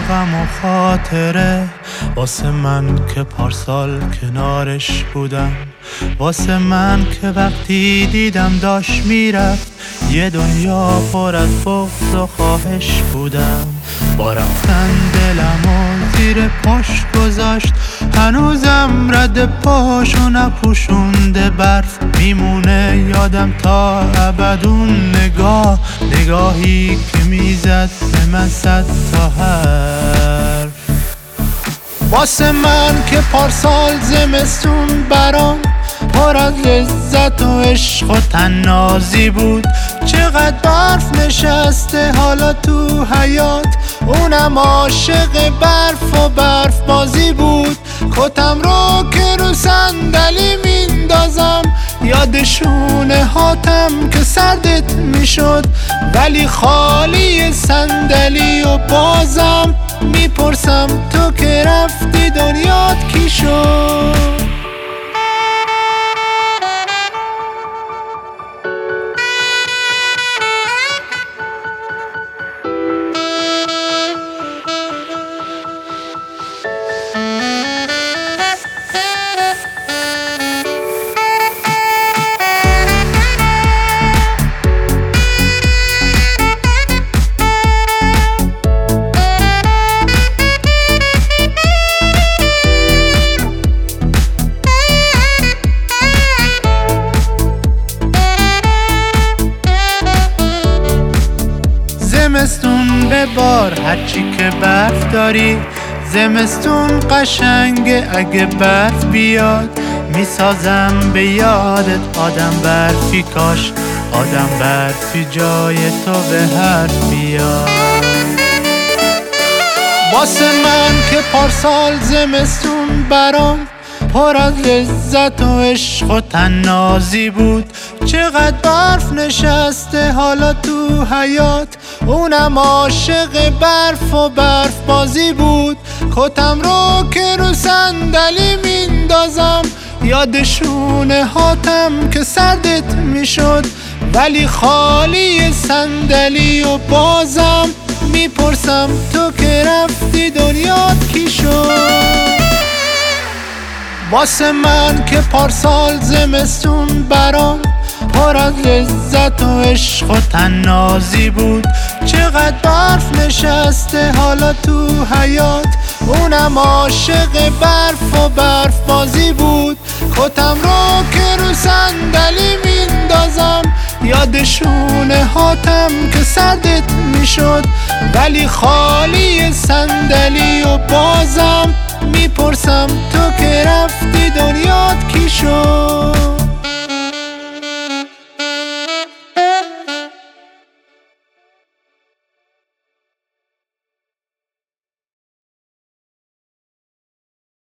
غم و خاطره، واسه من که پارسال کنارش بودم، واسه من که وقتی دیدم داشت میرفت یه دنیا پر از بغض و خواهش بودم. با رفتن دلمو زیر پاش گذاشت، هنوزم رد پاشو نپوشونده برف، میمونه یادم تا ابد اون نگاهی که میزد به من 100 تا حرف. واسه من که پارسال زمستون برام پر از لذت و عشق و طنازی بود، چقدر برف نشسته حالا تو حیاط، اونم عاشق برف و برف بازی بود. کتم رو که رو صندلی میندازم، یادشونه هاتم که سردت میشد، ولی خالی صندلی و بازم میپرسم تو که رفتی دنیات کی شد؟ زمستون ببار هرچی که برف داری، زمستون قشنگه اگه برف بیاد، میسازم به یادت آدم برفی، کاش آدم برفی جای تو به حرف بیاد. واسه من که پارسال زمستون برام پر از لذت و عشق و طنازی بود، چقدر برف نشسته حالا تو حیاط، اونم عاشق برف و برف بازی بود. کتم رو که رو صندلی میندازم، یادشونه هاتم که سردت میشد، ولی خالی صندلی و بازم میپرسم تو که رفتی دنیات کی شد؟ واسه من که پارسال زمستون برام پر از لذت و عشق و طنازی بود، چقدر برف نشسته حالا تو حیاط، اونم عاشق برف و برف بازی بود. کتم رو که رو صندلی میندازم، یادشونه هاتم که سردت میشد، ولی خالی صندلی و بازم میپرسم تو که رفتی دنیات کی شد؟